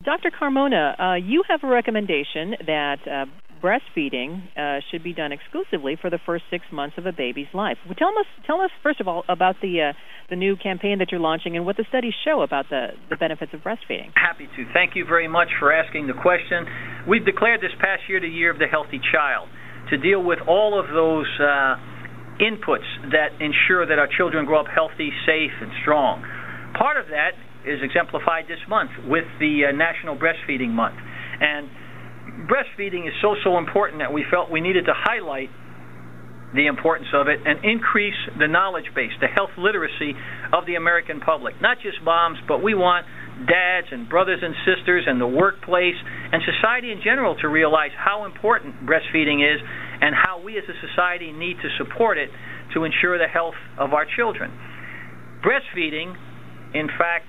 Dr. Carmona, you have a recommendation that breastfeeding should be done exclusively for the first 6 months of a baby's life. Well, tell us first of all about the new campaign that you're launching and what the studies show about the benefits of breastfeeding. Happy to. Thank you very much for asking the question. We've declared this past year the Year of the Healthy Child to deal with all of those inputs that ensure that our children grow up healthy, safe, and strong. Part of that is exemplified this month with the National Breastfeeding Month. And breastfeeding is so important that we felt we needed to highlight the importance of it and increase the knowledge base, the health literacy of the American public. Not just moms, but we want dads and brothers and sisters and the workplace and society in general to realize how important breastfeeding is and how we as a society need to support it to ensure the health of our children. Breastfeeding, in fact,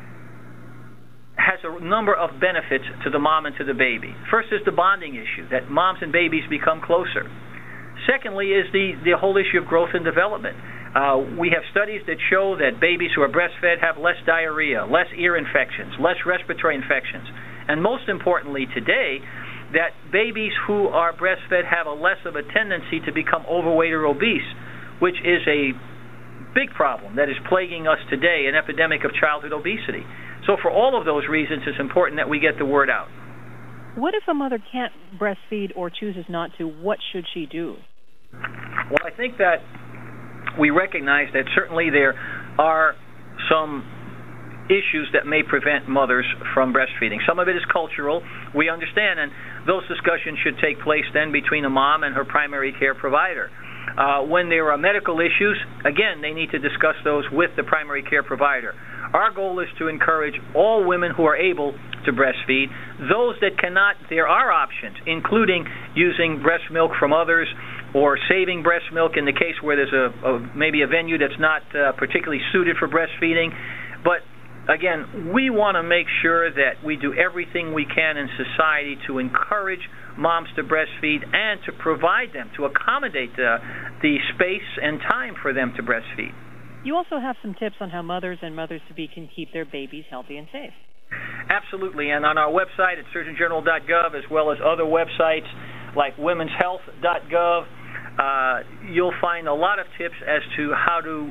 has a number of benefits to the mom and to the baby. First is the bonding issue, that moms and babies become closer. Secondly is the whole issue of growth and development. We have studies that show that babies who are breastfed have less diarrhea, less ear infections, less respiratory infections, and most importantly today, that babies who are breastfed have a less of a tendency to become overweight or obese, which is a big problem that is plaguing us today, an epidemic of childhood obesity. So for all of those reasons, it's important that we get the word out. What if a mother can't breastfeed or chooses not to? What should she do? Well, I think that we recognize that certainly there are some issues that may prevent mothers from breastfeeding. Some of it is cultural, we understand, and those discussions should take place then between a mom and her primary care provider. When there are medical issues, again, they need to discuss those with the primary care provider. Our goal is to encourage all women who are able to breastfeed. Those that cannot, there are options, including using breast milk from others or saving breast milk in the case where there's maybe a venue that's not particularly suited for breastfeeding. But again, we want to make sure that we do everything we can in society to encourage moms to breastfeed and to provide them, to accommodate the space and time for them to breastfeed. You also have some tips on how mothers and mothers-to-be can keep their babies healthy and safe. Absolutely, and on our website at surgeongeneral.gov, as well as other websites like womenshealth.gov, you'll find a lot of tips as to how to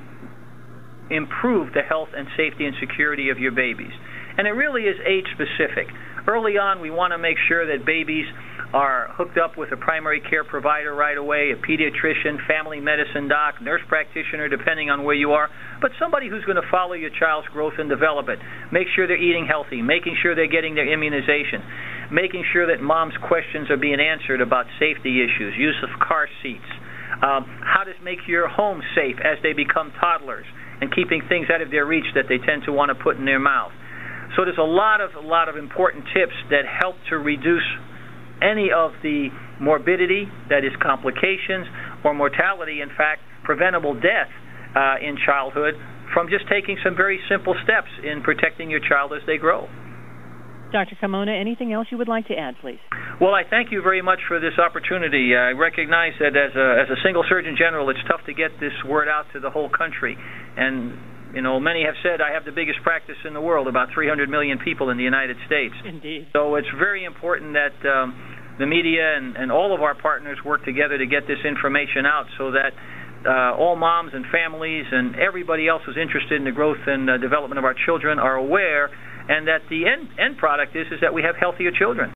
improve the health and safety and security of your babies. And it really is age-specific. Early on, we want to make sure that babies are hooked up with a primary care provider right away, a pediatrician, family medicine doc, nurse practitioner, depending on where you are, but somebody who's going to follow your child's growth and development. Make sure they're eating healthy, making sure they're getting their immunization, making sure that mom's questions are being answered about safety issues, use of car seats, how to make your home safe as they become toddlers, and keeping things out of their reach that they tend to want to put in their mouth. So there's a lot of important tips that help to reduce any of the morbidity, that is complications, or mortality, in fact, preventable death in childhood from just taking some very simple steps in protecting your child as they grow. Dr. Carmona, anything else you would like to add, please? Well, I thank you very much for this opportunity. I recognize that as a single Surgeon General, it's tough to get this word out to the whole country. And, you know, many have said I have the biggest practice in the world, about 300 million people in the United States. Indeed. So it's very important that the media and all of our partners work together to get this information out so that all moms and families and everybody else who's interested in the growth and development of our children are aware, and that the end product is that we have healthier children.